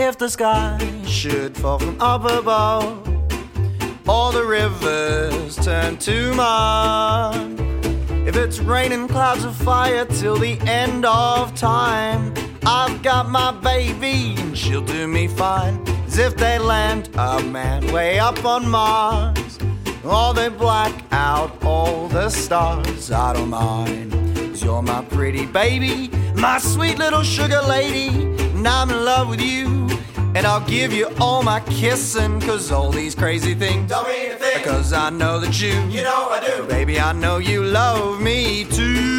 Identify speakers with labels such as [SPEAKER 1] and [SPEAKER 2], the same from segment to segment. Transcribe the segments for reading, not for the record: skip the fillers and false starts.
[SPEAKER 1] If the sky should fall from up above, all the rivers turn to mud. If it's raining clouds of fire till the end of time, I've got my baby and she'll do me fine. As if they land a man way up on Mars, or they black out all the stars, I don't mind. 'Cause you're my pretty baby, my sweet little sugar lady, and I'm in love with you. And I'll give you all my kissing, 'cause all these crazy things
[SPEAKER 2] don't mean a thing.
[SPEAKER 1] 'Cause I know that you
[SPEAKER 2] know I do.
[SPEAKER 1] Baby, I know you love me too.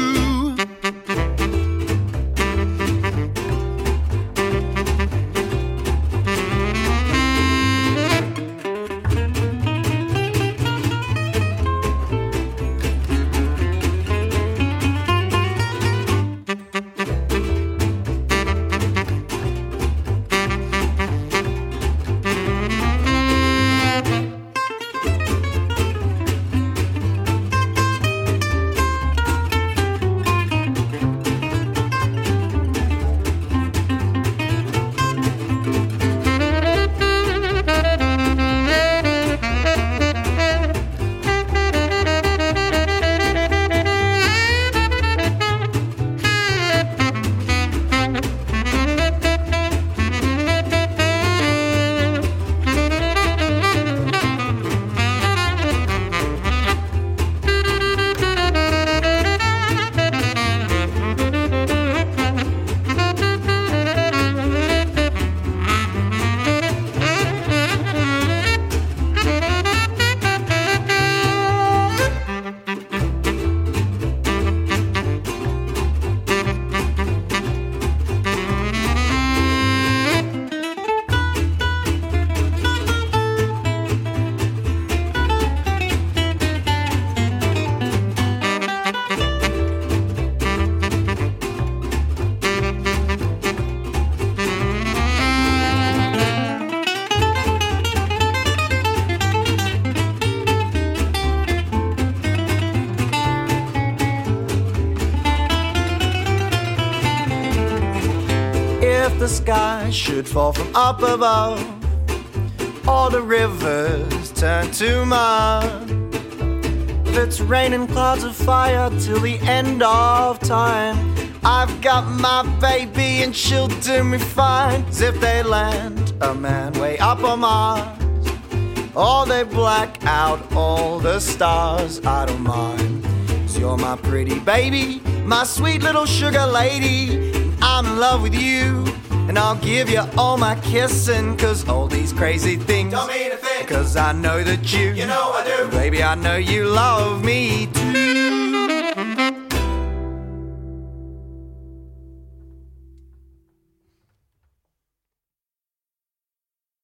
[SPEAKER 1] If the sky should fall from up above, all the rivers turn to mud. If it's raining clouds of fire till the end of time, I've got my baby and she'll do me fine. As if they land a man way up on Mars, or they black out all the stars, I don't mind. 'Cause you're my pretty baby, my sweet little sugar lady, I'm in love with you. And I'll give you all my kissing, 'cause all these crazy things
[SPEAKER 2] don't mean a thing.
[SPEAKER 1] 'Cause I know that you
[SPEAKER 2] know I do.
[SPEAKER 1] Baby, I know you love me too.